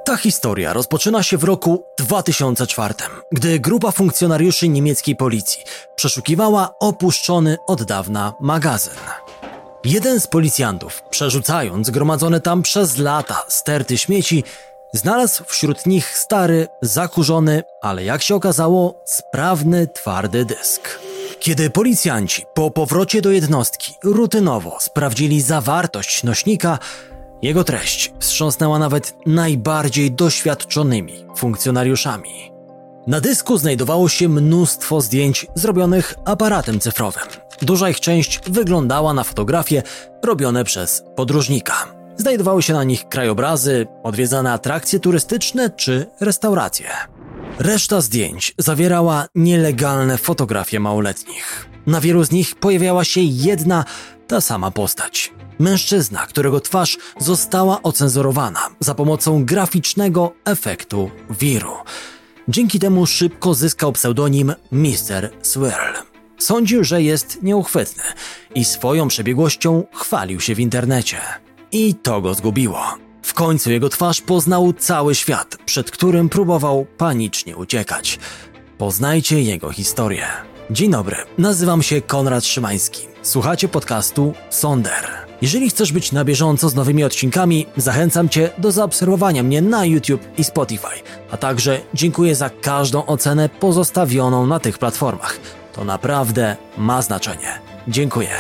Ta historia rozpoczyna się w roku 2004, gdy grupa funkcjonariuszy niemieckiej policji przeszukiwała opuszczony od dawna magazyn. Jeden z policjantów, przerzucając zgromadzone tam przez lata sterty śmieci, znalazł wśród nich stary, zakurzony, ale jak się okazało, sprawny, twardy dysk. Kiedy policjanci po powrocie do jednostki rutynowo sprawdzili zawartość nośnika, jego treść wstrząsnęła nawet najbardziej doświadczonymi funkcjonariuszami. Na dysku znajdowało się mnóstwo zdjęć zrobionych aparatem cyfrowym. Duża ich część wyglądała na fotografie robione przez podróżnika. Znajdowały się na nich krajobrazy, odwiedzane atrakcje turystyczne czy restauracje. Reszta zdjęć zawierała nielegalne fotografie małoletnich. Na wielu z nich pojawiała się jedna, ta sama postać. Mężczyzna, którego twarz została ocenzurowana za pomocą graficznego efektu wiru. Dzięki temu szybko zyskał pseudonim Mr. Swirl. Sądził, że jest nieuchwytny i swoją przebiegłością chwalił się w internecie. I to go zgubiło. W końcu jego twarz poznał cały świat, przed którym próbował panicznie uciekać. Poznajcie jego historię. Dzień dobry, nazywam się Konrad Szymański. Słuchacie podcastu Sonder. Jeżeli chcesz być na bieżąco z nowymi odcinkami, zachęcam Cię do zaobserwowania mnie na YouTube i Spotify, a także dziękuję za każdą ocenę pozostawioną na tych platformach. To naprawdę ma znaczenie. Dziękuję.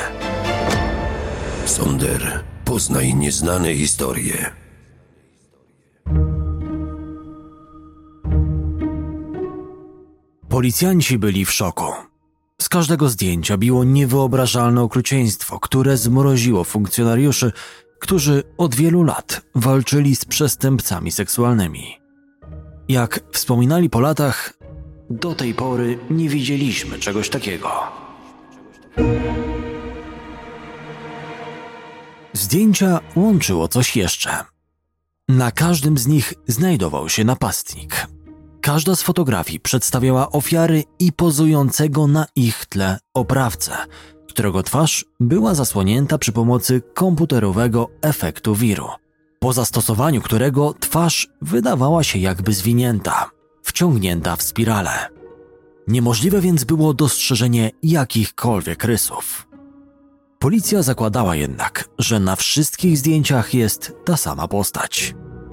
Sonder. Poznaj nieznane historie. Policjanci byli w szoku. Z każdego zdjęcia biło niewyobrażalne okrucieństwo, które zmroziło funkcjonariuszy, którzy od wielu lat walczyli z przestępcami seksualnymi. Jak wspominali po latach, do tej pory nie widzieliśmy czegoś takiego. Zdjęcia łączyło coś jeszcze. Na każdym z nich znajdował się napastnik. Każda z fotografii przedstawiała ofiary i pozującego na ich tle oprawcę, którego twarz była zasłonięta przy pomocy komputerowego efektu wiru, po zastosowaniu którego twarz wydawała się jakby zwinięta, wciągnięta w spiralę. Niemożliwe więc było dostrzeżenie jakichkolwiek rysów. Policja zakładała jednak, że na wszystkich zdjęciach jest ta sama postać.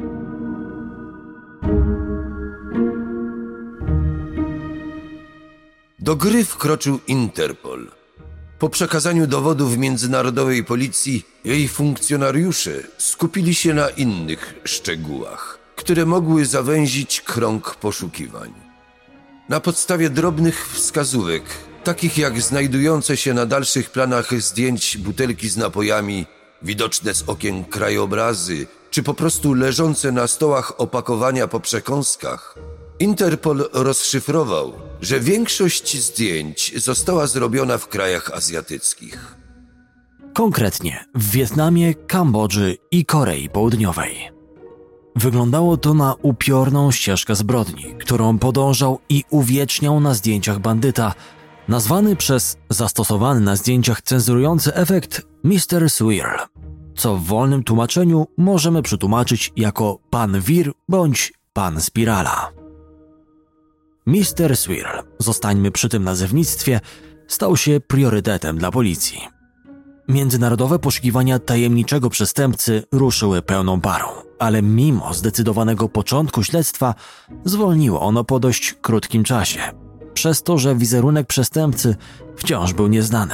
Do gry wkroczył Interpol. Po przekazaniu dowodów międzynarodowej policji, jej funkcjonariusze skupili się na innych szczegółach, które mogły zawęzić krąg poszukiwań. Na podstawie drobnych wskazówek, takich jak znajdujące się na dalszych planach zdjęć butelki z napojami, widoczne z okien krajobrazy, czy po prostu leżące na stołach opakowania po przekąskach, Interpol rozszyfrował, że większość zdjęć została zrobiona w krajach azjatyckich. Konkretnie w Wietnamie, Kambodży i Korei Południowej. Wyglądało to na upiorną ścieżkę zbrodni, którą podążał i uwieczniał na zdjęciach bandyta, nazwany przez zastosowany na zdjęciach cenzurujący efekt Mr. Swirl, co w wolnym tłumaczeniu możemy przetłumaczyć jako pan wir bądź pan spirala. Mr. Swirl, zostańmy przy tym nazewnictwie, stał się priorytetem dla policji. Międzynarodowe poszukiwania tajemniczego przestępcy ruszyły pełną parą, ale mimo zdecydowanego początku śledztwa zwolniło ono po dość krótkim czasie, przez to, że wizerunek przestępcy wciąż był nieznany.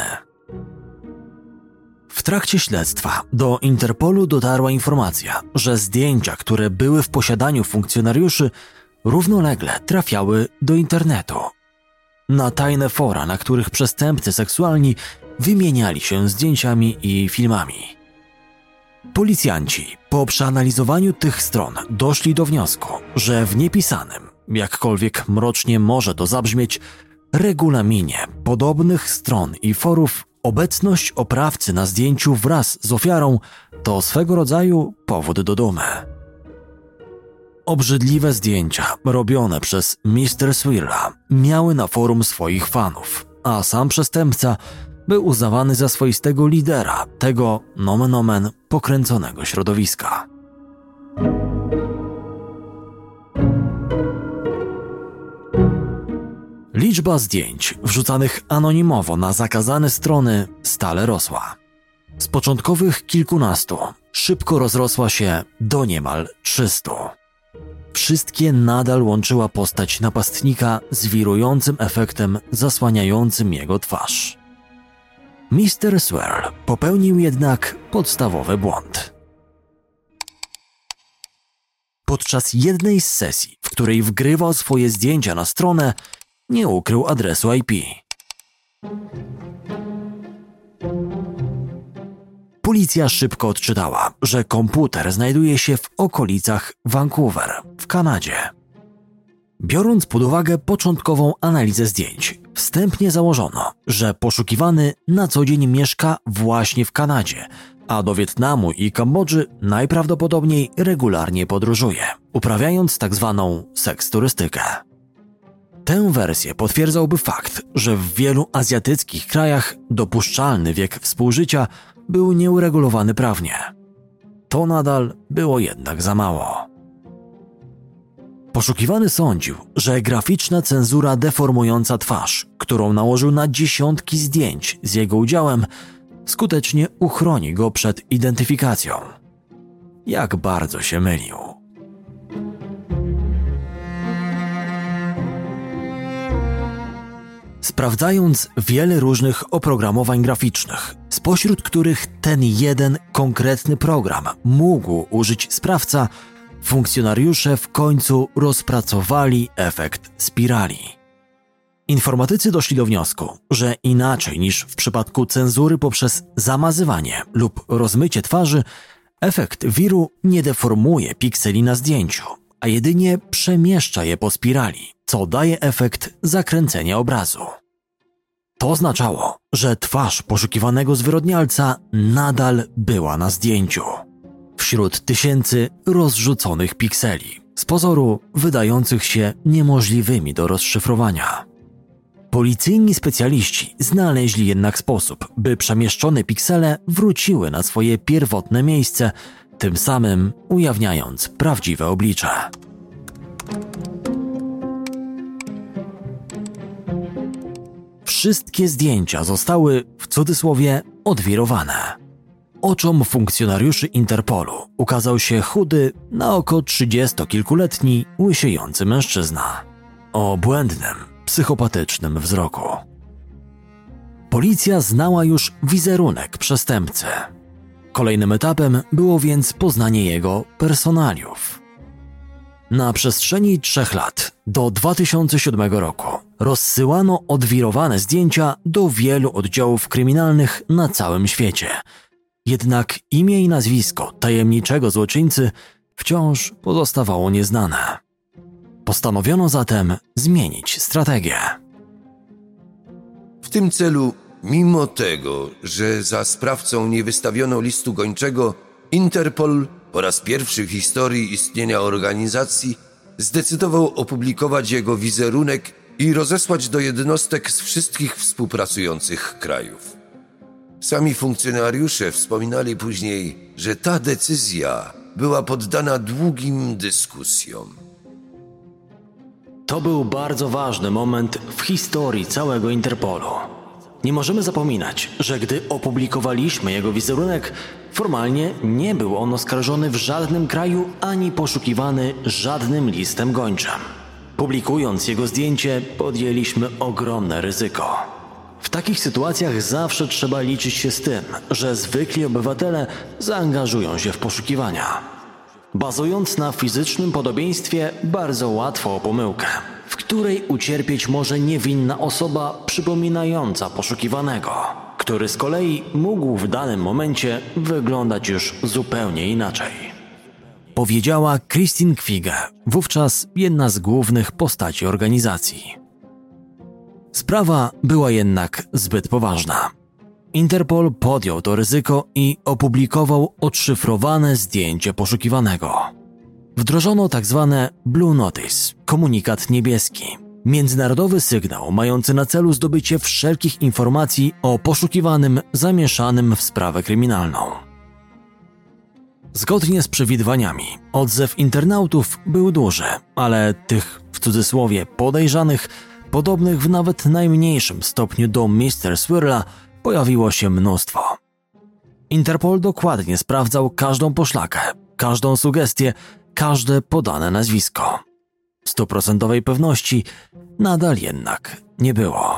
W trakcie śledztwa do Interpolu dotarła informacja, że zdjęcia, które były w posiadaniu funkcjonariuszy, równolegle trafiały do internetu. Na tajne fora, na których przestępcy seksualni wymieniali się zdjęciami i filmami. Policjanci po przeanalizowaniu tych stron doszli do wniosku, że w niepisanym, jakkolwiek mrocznie może to zabrzmieć, regulaminie podobnych stron i forów obecność oprawcy na zdjęciu wraz z ofiarą to swego rodzaju powód do dumy. Obrzydliwe zdjęcia robione przez Mr. Swirla miały na forum swoich fanów, a sam przestępca był uznawany za swoistego lidera tego nomen omen pokręconego środowiska. Liczba zdjęć wrzucanych anonimowo na zakazane strony stale rosła. Z początkowych kilkunastu szybko rozrosła się do niemal 300. Wszystkie nadal łączyła postać napastnika z wirującym efektem zasłaniającym jego twarz. Mr. Swirl popełnił jednak podstawowy błąd. Podczas jednej z sesji, w której wgrywał swoje zdjęcia na stronę, nie ukrył adresu IP. Policja szybko odczytała, że komputer znajduje się w okolicach Vancouver, w Kanadzie. Biorąc pod uwagę początkową analizę zdjęć, wstępnie założono, że poszukiwany na co dzień mieszka właśnie w Kanadzie, a do Wietnamu i Kambodży najprawdopodobniej regularnie podróżuje, uprawiając tzw. seksturystykę. Tę wersję potwierdzałby fakt, że w wielu azjatyckich krajach dopuszczalny wiek współżycia był nieuregulowany prawnie. To nadal było jednak za mało. Poszukiwany sądził, że graficzna cenzura deformująca twarz, którą nałożył na dziesiątki zdjęć z jego udziałem, skutecznie uchroni go przed identyfikacją. Jak bardzo się mylił. Sprawdzając wiele różnych oprogramowań graficznych, spośród których ten jeden konkretny program mógł użyć sprawca, funkcjonariusze w końcu rozpracowali efekt spirali. Informatycy doszli do wniosku, że inaczej niż w przypadku cenzury poprzez zamazywanie lub rozmycie twarzy, efekt wiru nie deformuje pikseli na zdjęciu, a jedynie przemieszcza je po spirali, co daje efekt zakręcenia obrazu. To oznaczało, że twarz poszukiwanego zwyrodnialca nadal była na zdjęciu, wśród tysięcy rozrzuconych pikseli, z pozoru wydających się niemożliwymi do rozszyfrowania. Policyjni specjaliści znaleźli jednak sposób, by przemieszczone piksele wróciły na swoje pierwotne miejsce, tym samym ujawniając prawdziwe oblicze. Wszystkie zdjęcia zostały, w cudzysłowie, odwirowane. Oczom funkcjonariuszy Interpolu ukazał się chudy, na oko 30-kilkuletni, łysiejący mężczyzna o błędnym, psychopatycznym wzroku. Policja znała już wizerunek przestępcy. Kolejnym etapem było więc poznanie jego personaliów. Na przestrzeni 3 lat, do 2007 roku, rozsyłano odwirowane zdjęcia do wielu oddziałów kryminalnych na całym świecie. Jednak imię i nazwisko tajemniczego złoczyńcy wciąż pozostawało nieznane. Postanowiono zatem zmienić strategię. W tym celu, mimo tego, że za sprawcą nie wystawiono listu gończego, Interpol po raz pierwszy w historii istnienia organizacji zdecydował opublikować jego wizerunek i rozesłać do jednostek z wszystkich współpracujących krajów. Sami funkcjonariusze wspominali później, że ta decyzja była poddana długim dyskusjom. To był bardzo ważny moment w historii całego Interpolu. Nie możemy zapominać, że gdy opublikowaliśmy jego wizerunek, formalnie nie był on oskarżony w żadnym kraju ani poszukiwany żadnym listem gończym. Publikując jego zdjęcie, podjęliśmy ogromne ryzyko. W takich sytuacjach zawsze trzeba liczyć się z tym, że zwykli obywatele zaangażują się w poszukiwania. Bazując na fizycznym podobieństwie, bardzo łatwo o pomyłkę, w której ucierpieć może niewinna osoba przypominająca poszukiwanego, który z kolei mógł w danym momencie wyglądać już zupełnie inaczej. Powiedziała Christine Kwigge, wówczas jedna z głównych postaci organizacji. Sprawa była jednak zbyt poważna. Interpol podjął to ryzyko i opublikował odszyfrowane zdjęcie poszukiwanego. Wdrożono tzw. Blue Notice, komunikat niebieski, międzynarodowy sygnał mający na celu zdobycie wszelkich informacji o poszukiwanym zamieszanym w sprawę kryminalną. Zgodnie z przewidywaniami, odzew internautów był duży, ale tych, w cudzysłowie, podejrzanych podobnych w nawet najmniejszym stopniu do Mr. Swirla pojawiło się mnóstwo. Interpol dokładnie sprawdzał każdą poszlakę, każdą sugestię, każde podane nazwisko. 100% pewności nadal jednak nie było.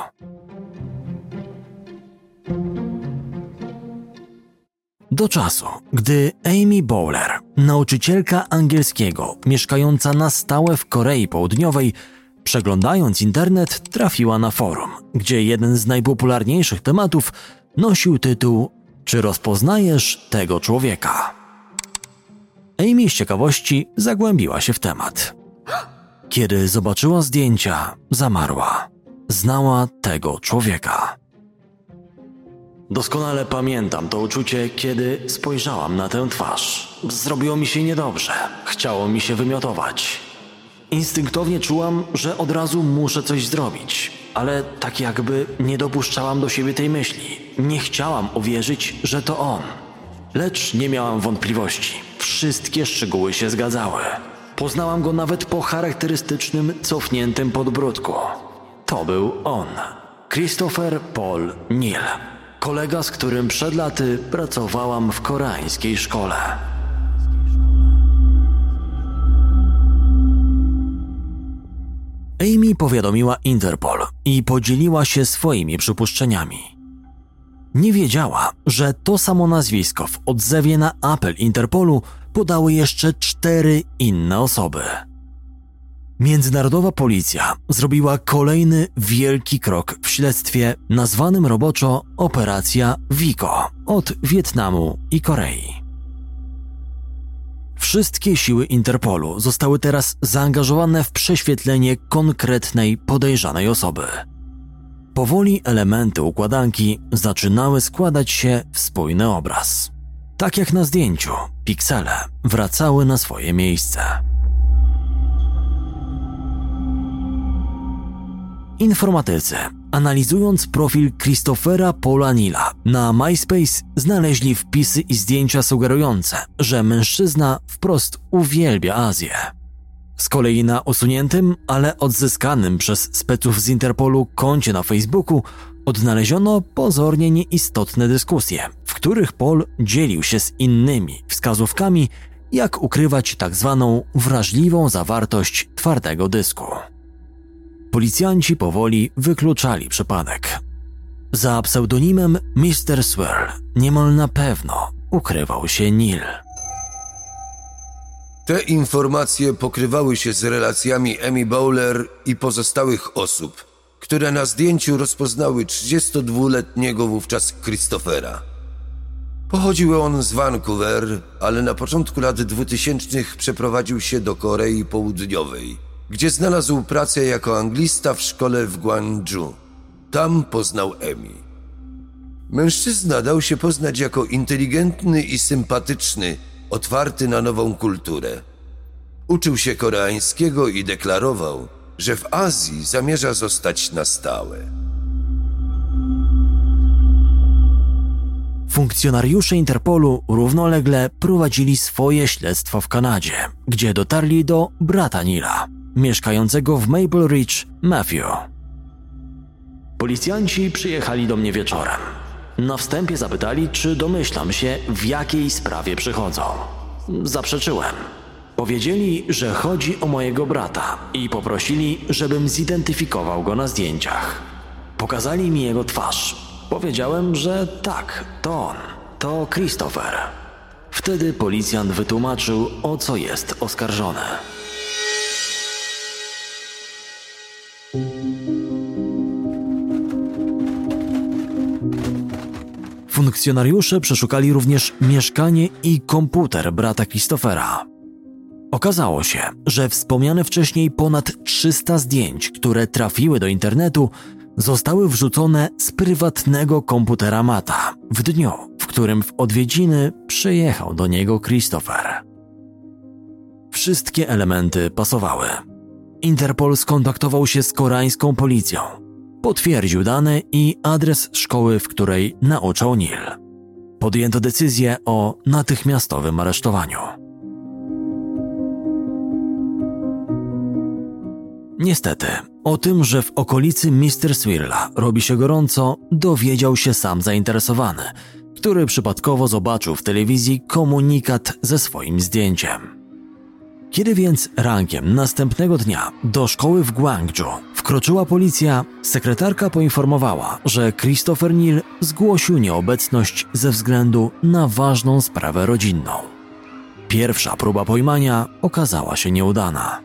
Do czasu, gdy Amy Bowler, nauczycielka angielskiego mieszkająca na stałe w Korei Południowej, przeglądając internet, trafiła na forum, gdzie jeden z najpopularniejszych tematów nosił tytuł „Czy rozpoznajesz tego człowieka?”. Amy z ciekawości zagłębiła się w temat. Kiedy zobaczyła zdjęcia, zamarła. Znała tego człowieka. Doskonale pamiętam to uczucie, kiedy spojrzałam na tę twarz. Zrobiło mi się niedobrze. Chciało mi się wymiotować. Instynktownie czułam, że od razu muszę coś zrobić, ale tak jakby nie dopuszczałam do siebie tej myśli. Nie chciałam uwierzyć, że to on. Lecz nie miałam wątpliwości. Wszystkie szczegóły się zgadzały. Poznałam go nawet po charakterystycznym, cofniętym podbródku. To był on. Christopher Paul Neal. Kolega, z którym przed laty pracowałam w koreańskiej szkole. Amy powiadomiła Interpol i podzieliła się swoimi przypuszczeniami. Nie wiedziała, że to samo nazwisko w odzewie na apel Interpolu podały jeszcze 4 inne osoby. Międzynarodowa policja zrobiła kolejny wielki krok w śledztwie nazwanym roboczo Operacja Wiko od Wietnamu i Korei. Wszystkie siły Interpolu zostały teraz zaangażowane w prześwietlenie konkretnej podejrzanej osoby. Powoli elementy układanki zaczynały składać się w spójny obraz. Tak jak na zdjęciu, piksele wracały na swoje miejsce. Informatycy, analizując profil Christophera Paula Neala na MySpace, znaleźli wpisy i zdjęcia sugerujące, że mężczyzna wprost uwielbia Azję. Z kolei na usuniętym, ale odzyskanym przez speców z Interpolu koncie na Facebooku odnaleziono pozornie nieistotne dyskusje, w których Paul dzielił się z innymi wskazówkami, jak ukrywać tzw. wrażliwą zawartość twardego dysku. Policjanci powoli wykluczali przypadek. Za pseudonimem Mr. Swirl niemal na pewno ukrywał się Neal. Te informacje pokrywały się z relacjami Amy Bowler i pozostałych osób, które na zdjęciu rozpoznały 32-letniego wówczas Christophera. Pochodził on z Vancouver, ale na początku lat 2000 przeprowadził się do Korei Południowej, gdzie znalazł pracę jako anglista w szkole w Gwangju. Tam poznał Amy. Mężczyzna dał się poznać jako inteligentny i sympatyczny, otwarty na nową kulturę. Uczył się koreańskiego i deklarował, że w Azji zamierza zostać na stałe. Funkcjonariusze Interpolu równolegle prowadzili swoje śledztwo w Kanadzie, gdzie dotarli do brata Neala, mieszkającego w Maple Ridge, Matthew. Policjanci przyjechali do mnie wieczorem. Na wstępie zapytali, czy domyślam się, w jakiej sprawie przychodzą. Zaprzeczyłem. Powiedzieli, że chodzi o mojego brata i poprosili, żebym zidentyfikował go na zdjęciach. Pokazali mi jego twarz. Powiedziałem, że tak, to on, to Christopher. Wtedy policjant wytłumaczył, o co jest oskarżony. Funkcjonariusze przeszukali również mieszkanie i komputer brata Christophera. Okazało się, że wspomniane wcześniej ponad 300 zdjęć, które trafiły do internetu, zostały wrzucone z prywatnego komputera Matta w dniu, w którym w odwiedziny przyjechał do niego Christopher. Wszystkie elementy pasowały. Interpol skontaktował się z koreańską policją. Potwierdził dane i adres szkoły, w której nauczał Neal. Podjęto decyzję o natychmiastowym aresztowaniu. Niestety, o tym, że w okolicy Mr. Swirla robi się gorąco, dowiedział się sam zainteresowany, który przypadkowo zobaczył w telewizji komunikat ze swoim zdjęciem. Kiedy więc rankiem następnego dnia do szkoły w Gwangju wkroczyła policja, sekretarka poinformowała, że Christopher Neal zgłosił nieobecność ze względu na ważną sprawę rodzinną. Pierwsza próba pojmania okazała się nieudana.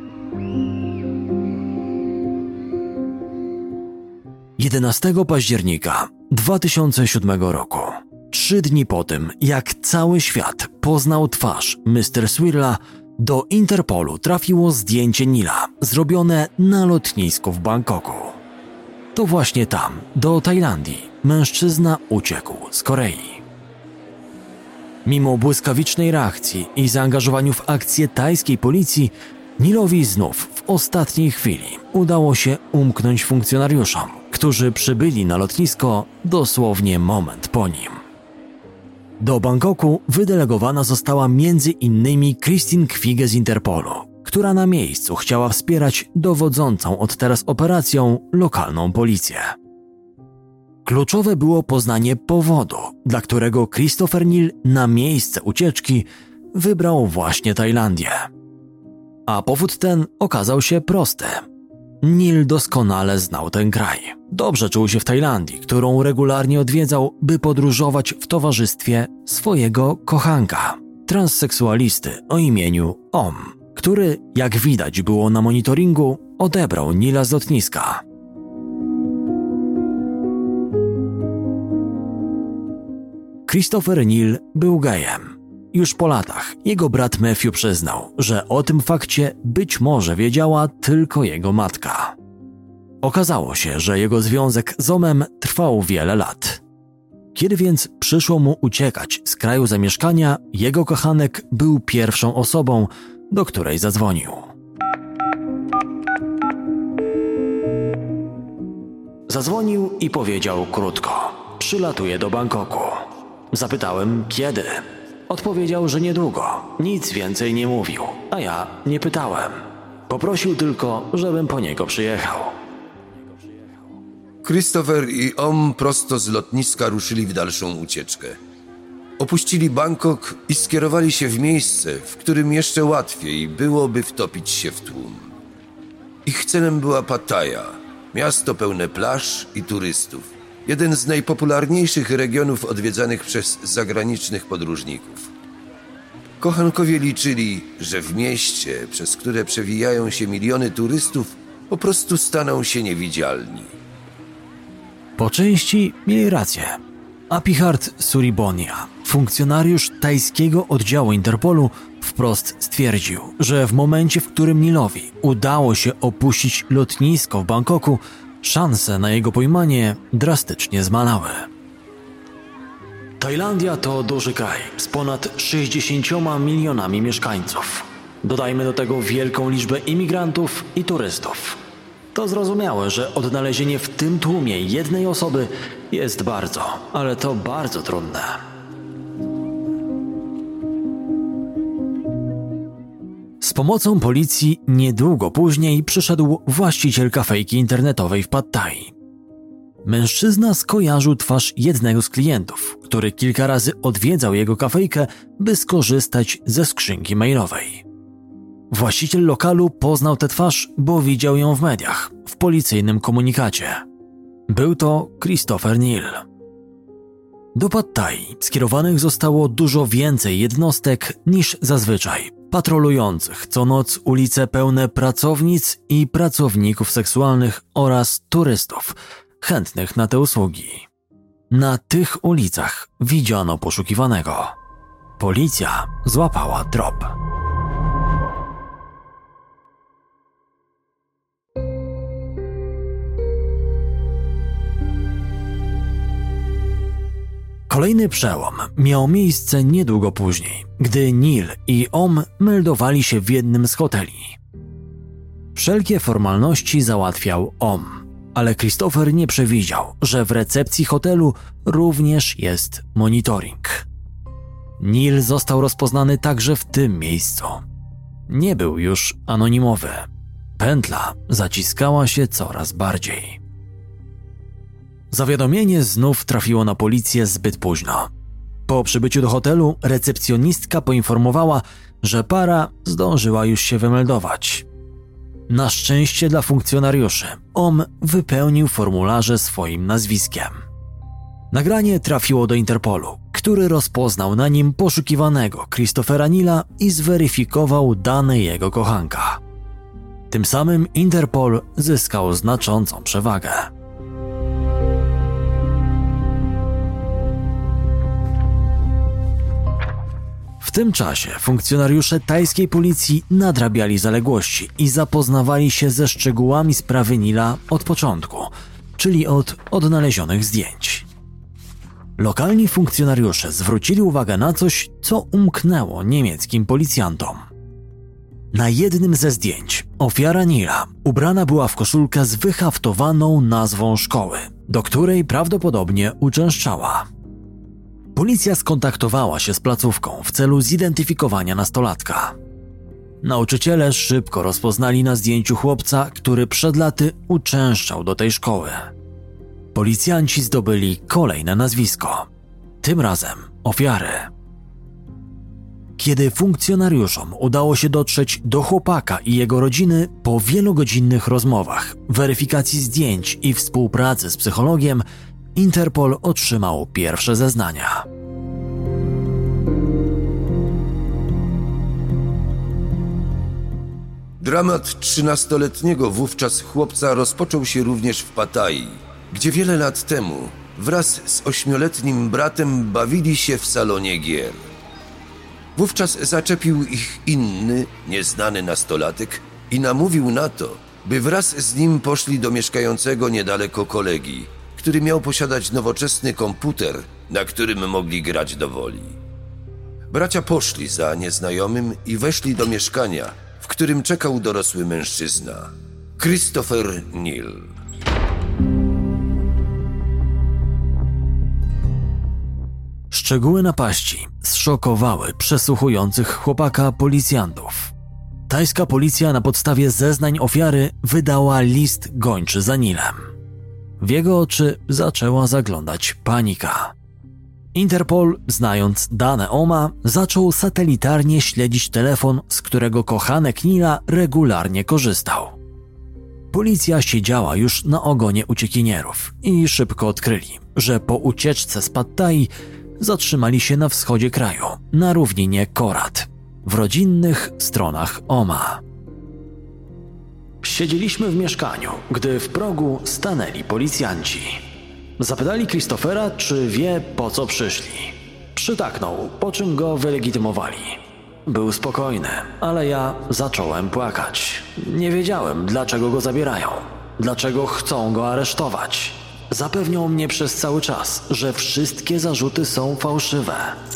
„11 października 2007 roku, 3 dni po tym, jak cały świat poznał twarz Mr. Swirla, do Interpolu trafiło zdjęcie Neala, zrobione na lotnisku w Bangkoku. To właśnie tam, do Tajlandii, mężczyzna uciekł z Korei. Mimo błyskawicznej reakcji i zaangażowaniu w akcję tajskiej policji, Nealowi znów w ostatniej chwili udało się umknąć funkcjonariuszom, którzy przybyli na lotnisko dosłownie moment po nim. Do Bangkoku wydelegowana została m.in. Christine Kwigę z Interpolu, która na miejscu chciała wspierać dowodzącą od teraz operacją lokalną policję. Kluczowe było poznanie powodu, dla którego Christopher Neal na miejsce ucieczki wybrał właśnie Tajlandię. A powód ten okazał się prosty. Neal doskonale znał ten kraj. Dobrze czuł się w Tajlandii, którą regularnie odwiedzał, by podróżować w towarzystwie swojego kochanka, transseksualisty o imieniu Om, który, jak widać było na monitoringu, odebrał Neala z lotniska. Christopher Neal był gejem. Już po latach jego brat Matthew przyznał, że o tym fakcie być może wiedziała tylko jego matka. Okazało się, że jego związek z Omem trwał wiele lat. Kiedy więc przyszło mu uciekać z kraju zamieszkania, jego kochanek był pierwszą osobą, do której zadzwonił. Zadzwonił i powiedział krótko: przylatuję do Bangkoku. Zapytałem kiedy. Odpowiedział, że niedługo. Nic więcej nie mówił, a ja nie pytałem. Poprosił tylko, żebym po niego przyjechał. Christopher i Om prosto z lotniska ruszyli w dalszą ucieczkę. Opuścili Bangkok i skierowali się w miejsce, w którym jeszcze łatwiej byłoby wtopić się w tłum. Ich celem była Pattaya, miasto pełne plaż i turystów. Jeden z najpopularniejszych regionów odwiedzanych przez zagranicznych podróżników. Kochankowie liczyli, że w mieście, przez które przewijają się miliony turystów, po prostu staną się niewidzialni. Po części mieli rację. Apihart Suribonia, funkcjonariusz tajskiego oddziału Interpolu, wprost stwierdził, że w momencie, w którym Nealowi udało się opuścić lotnisko w Bangkoku, szanse na jego pojmanie drastycznie zmalały. Tajlandia to duży kraj z ponad 60 milionami mieszkańców. Dodajmy do tego wielką liczbę imigrantów i turystów. To zrozumiałe, że odnalezienie w tym tłumie jednej osoby jest bardzo, ale to bardzo trudne. Z pomocą policji niedługo później przyszedł właściciel kafejki internetowej w Pattayie. Mężczyzna skojarzył twarz jednego z klientów, który kilka razy odwiedzał jego kafejkę, by skorzystać ze skrzynki mailowej. Właściciel lokalu poznał tę twarz, bo widział ją w mediach, w policyjnym komunikacie. Był to Christopher Neal. Do Pattayie skierowanych zostało dużo więcej jednostek niż zazwyczaj, patrolujących co noc ulice pełne pracownic i pracowników seksualnych oraz turystów chętnych na te usługi. Na tych ulicach widziano poszukiwanego. Policja złapała trop. Kolejny przełom miał miejsce niedługo później, gdy Neal i Om meldowali się w jednym z hoteli. Wszelkie formalności załatwiał Om, ale Christopher nie przewidział, że w recepcji hotelu również jest monitoring. Neal został rozpoznany także w tym miejscu. Nie był już anonimowy. pętla zaciskała się coraz bardziej. Zawiadomienie znów trafiło na policję zbyt późno. Po przybyciu do hotelu recepcjonistka poinformowała, że para zdążyła już się wymeldować. Na szczęście dla funkcjonariuszy OM wypełnił formularze swoim nazwiskiem. Nagranie trafiło do Interpolu, który rozpoznał na nim poszukiwanego Christophera Neala i zweryfikował dane jego kochanka. Tym samym Interpol zyskał znaczącą przewagę. W tym czasie funkcjonariusze tajskiej policji nadrabiali zaległości i zapoznawali się ze szczegółami sprawy Neala od początku, czyli od odnalezionych zdjęć. Lokalni funkcjonariusze zwrócili uwagę na coś, co umknęło niemieckim policjantom. Na jednym ze zdjęć ofiara Neala ubrana była w koszulkę z wyhaftowaną nazwą szkoły, do której prawdopodobnie uczęszczała. Policja skontaktowała się z placówką w celu zidentyfikowania nastolatka. Nauczyciele szybko rozpoznali na zdjęciu chłopca, który przed laty uczęszczał do tej szkoły. Policjanci zdobyli kolejne nazwisko, tym razem ofiary. Kiedy funkcjonariuszom udało się dotrzeć do chłopaka i jego rodziny, po wielogodzinnych rozmowach, weryfikacji zdjęć i współpracy z psychologiem, Interpol otrzymał pierwsze zeznania. Dramat 13-letniego wówczas chłopca rozpoczął się również w Pattayyi, gdzie wiele lat temu wraz z 8-letnim bratem bawili się w salonie gier. Wówczas zaczepił ich inny, nieznany nastolatek i namówił na to, by wraz z nim poszli do mieszkającego niedaleko kolegi, który miał posiadać nowoczesny komputer, na którym mogli grać do woli. Bracia poszli za nieznajomym i weszli do mieszkania, w którym czekał dorosły mężczyzna, Christopher Neal. Szczegóły napaści zszokowały przesłuchujących chłopaka policjantów. Tajska policja na podstawie zeznań ofiary wydała list gończy za Nealem. W jego oczy zaczęła zaglądać panika. Interpol, znając dane OMA, zaczął satelitarnie śledzić telefon, z którego kochanek Neala regularnie korzystał. Policja siedziała już na ogonie uciekinierów i szybko odkryli, że po ucieczce z Pattayyi zatrzymali się na wschodzie kraju, na równinie Korat, w rodzinnych stronach OMA. Siedzieliśmy w mieszkaniu, gdy w progu stanęli policjanci. Zapytali Christophera, czy wie, po co przyszli. Przytaknął, po czym go wylegitymowali. Był spokojny, ale ja zacząłem płakać. Nie wiedziałem, dlaczego go zabierają, dlaczego chcą go aresztować. Zapewniał mnie przez cały czas, że wszystkie zarzuty są fałszywe.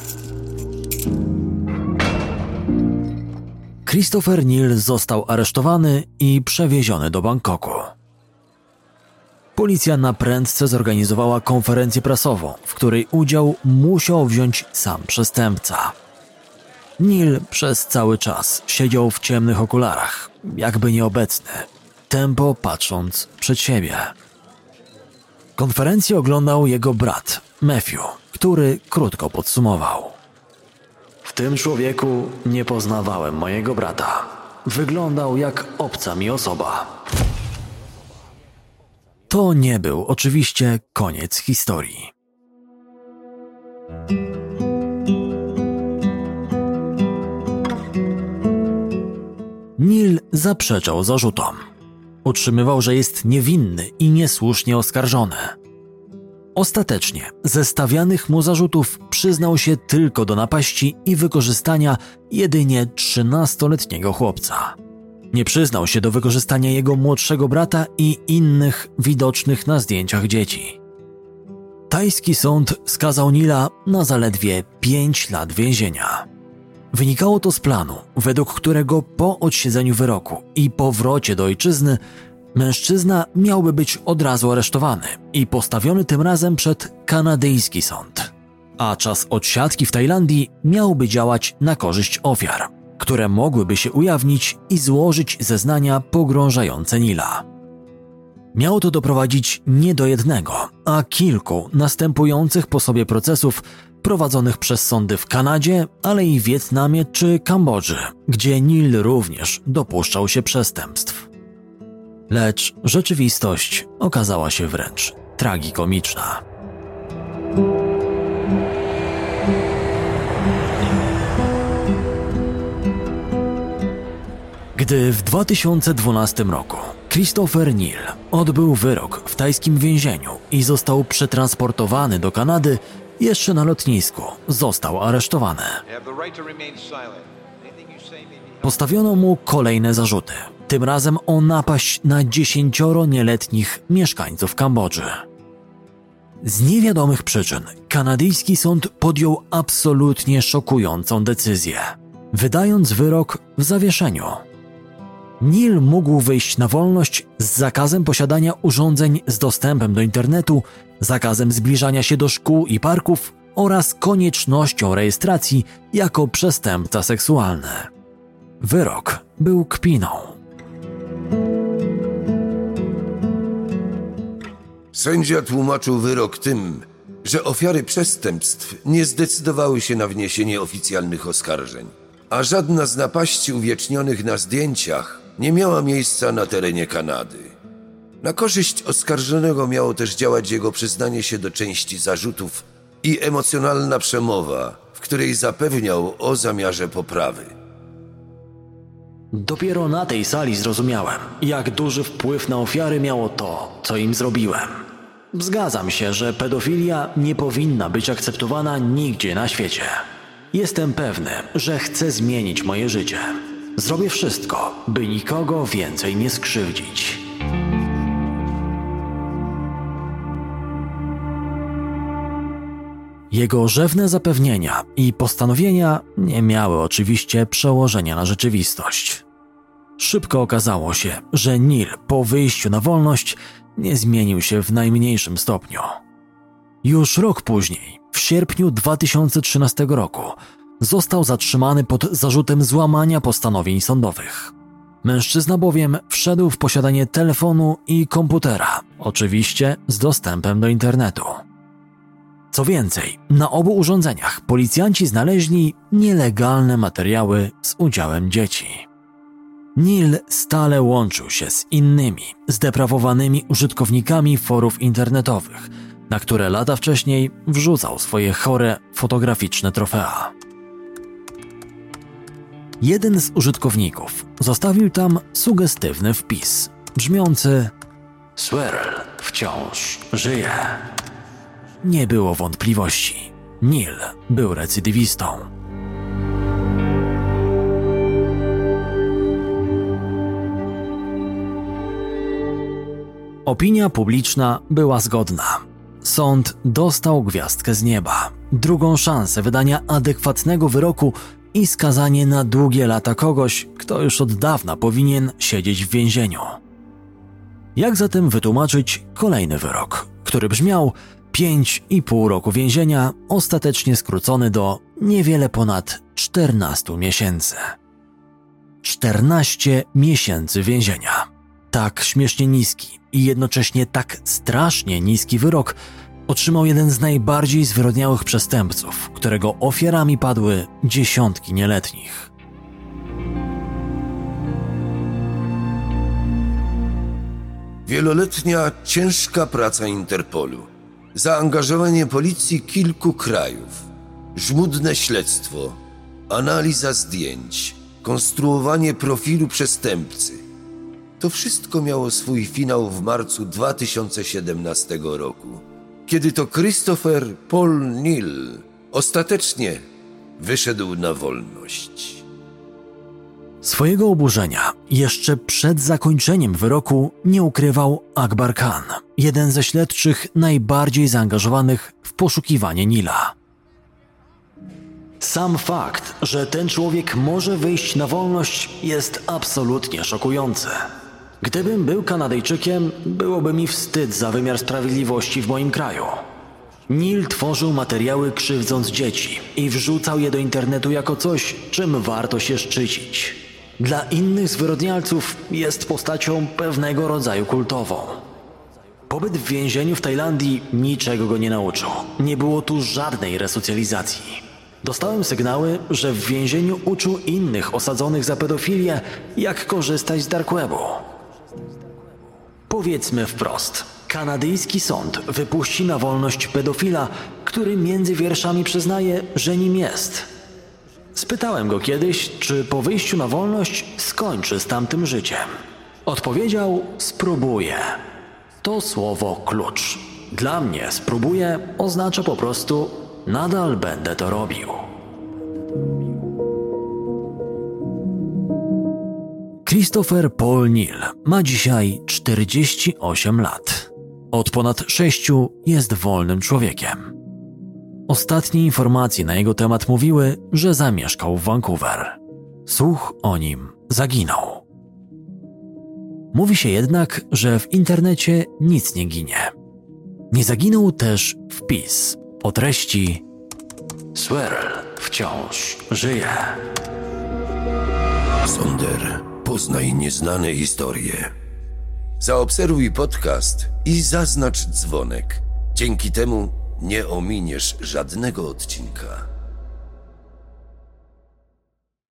Christopher Neal został aresztowany i przewieziony do Bangkoku. Policja naprędce zorganizowała konferencję prasową, w której udział musiał wziąć sam przestępca. Neal przez cały czas siedział w ciemnych okularach, jakby nieobecny, tępo patrząc przed siebie. Konferencję oglądał jego brat, Matthew, który krótko podsumował. W tym człowieku nie poznawałem mojego brata. Wyglądał jak obca mi osoba. To nie był oczywiście koniec historii. Neal zaprzeczał zarzutom. Utrzymywał, że jest niewinny i niesłusznie oskarżony. Ostatecznie ze stawianych mu zarzutów przyznał się tylko do napaści i wykorzystania jedynie 13-letniego chłopca. Nie przyznał się do wykorzystania jego młodszego brata i innych widocznych na zdjęciach dzieci. Tajski sąd skazał Neala na zaledwie 5 lat więzienia. Wynikało to z planu, według którego po odsiedzeniu wyroku i powrocie do ojczyzny mężczyzna miałby być od razu aresztowany i postawiony tym razem przed kanadyjski sąd, a czas odsiadki w Tajlandii miałby działać na korzyść ofiar, które mogłyby się ujawnić i złożyć zeznania pogrążające Neila. Miało to doprowadzić nie do jednego, a kilku następujących po sobie procesów prowadzonych przez sądy w Kanadzie, ale i Wietnamie czy Kambodży, gdzie Neil również dopuszczał się przestępstw. Lecz rzeczywistość okazała się wręcz tragikomiczna. Gdy w 2012 roku Christopher Neil odbył wyrok w tajskim więzieniu i został przetransportowany do Kanady, jeszcze na lotnisku został aresztowany. Postawiono mu kolejne zarzuty, tym razem o napaść na 10 nieletnich mieszkańców Kambodży. Z niewiadomych przyczyn kanadyjski sąd podjął absolutnie szokującą decyzję, wydając wyrok w zawieszeniu. Neil mógł wyjść na wolność z zakazem posiadania urządzeń z dostępem do internetu, zakazem zbliżania się do szkół i parków oraz koniecznością rejestracji jako przestępca seksualny. Wyrok był kpiną. Sędzia tłumaczył wyrok tym, że ofiary przestępstw nie zdecydowały się na wniesienie oficjalnych oskarżeń, a żadna z napaści uwiecznionych na zdjęciach nie miała miejsca na terenie Kanady. Na korzyść oskarżonego miało też działać jego przyznanie się do części zarzutów i emocjonalna przemowa, w której zapewniał o zamiarze poprawy. Dopiero na tej sali zrozumiałem, jak duży wpływ na ofiary miało to, co im zrobiłem. Zgadzam się, że pedofilia nie powinna być akceptowana nigdzie na świecie. Jestem pewny, że chcę zmienić moje życie. Zrobię wszystko, by nikogo więcej nie skrzywdzić. Jego rzewne zapewnienia i postanowienia nie miały oczywiście przełożenia na rzeczywistość. Szybko okazało się, że Neil po wyjściu na wolność nie zmienił się w najmniejszym stopniu. Już rok później, w sierpniu 2013 roku, został zatrzymany pod zarzutem złamania postanowień sądowych. Mężczyzna bowiem wszedł w posiadanie telefonu i komputera, oczywiście z dostępem do internetu. Co więcej, na obu urządzeniach policjanci znaleźli nielegalne materiały z udziałem dzieci. Neil stale łączył się z innymi, zdeprawowanymi użytkownikami forów internetowych, na które lata wcześniej wrzucał swoje chore, fotograficzne trofea. Jeden z użytkowników zostawił tam sugestywny wpis, brzmiący: Swerel wciąż żyje. Nie było wątpliwości. Neil był recydywistą. Opinia publiczna była zgodna. Sąd dostał gwiazdkę z nieba, drugą szansę wydania adekwatnego wyroku i skazanie na długie lata kogoś, kto już od dawna powinien siedzieć w więzieniu. Jak zatem wytłumaczyć kolejny wyrok, który brzmiał 5,5 roku więzienia, ostatecznie skrócony do niewiele ponad 14 miesięcy. 14 miesięcy więzienia. Tak śmiesznie niski i jednocześnie tak strasznie niski wyrok otrzymał jeden z najbardziej zwyrodniałych przestępców, którego ofiarami padły dziesiątki nieletnich. Wieloletnia, ciężka praca Interpolu, zaangażowanie policji kilku krajów, żmudne śledztwo, analiza zdjęć, konstruowanie profilu przestępcy. To wszystko miało swój finał w marcu 2017 roku, kiedy to Christopher Paul Neil ostatecznie wyszedł na wolność. Swojego oburzenia jeszcze przed zakończeniem wyroku nie ukrywał Akbar Khan, jeden ze śledczych najbardziej zaangażowanych w poszukiwanie Neila. Sam fakt, że ten człowiek może wyjść na wolność, jest absolutnie szokujący. Gdybym był Kanadyjczykiem, byłoby mi wstyd za wymiar sprawiedliwości w moim kraju. Neil tworzył materiały krzywdząc dzieci i wrzucał je do internetu jako coś, czym warto się szczycić. Dla innych zwyrodnialców jest postacią pewnego rodzaju kultową. Pobyt w więzieniu w Tajlandii niczego go nie nauczył. Nie było tu żadnej resocjalizacji. Dostałem sygnały, że w więzieniu uczył innych osadzonych za pedofilię, jak korzystać z dark webu. Powiedzmy wprost, kanadyjski sąd wypuści na wolność pedofila, który między wierszami przyznaje, że nim jest. Spytałem go kiedyś, czy po wyjściu na wolność skończy z tamtym życiem. Odpowiedział: spróbuję. To słowo klucz. Dla mnie spróbuję oznacza po prostu nadal będę to robił. Christopher Paul Neal ma dzisiaj 48 lat. Od ponad 6 jest wolnym człowiekiem. Ostatnie informacje na jego temat mówiły, że zamieszkał w Vancouver. Słuch o nim zaginął. Mówi się jednak, że w internecie nic nie ginie. Nie zaginął też wpis o treści: Swirl wciąż żyje. Sonder, poznaj nieznane historie. Zaobserwuj podcast i zaznacz dzwonek. Dzięki temu nie ominiesz żadnego odcinka.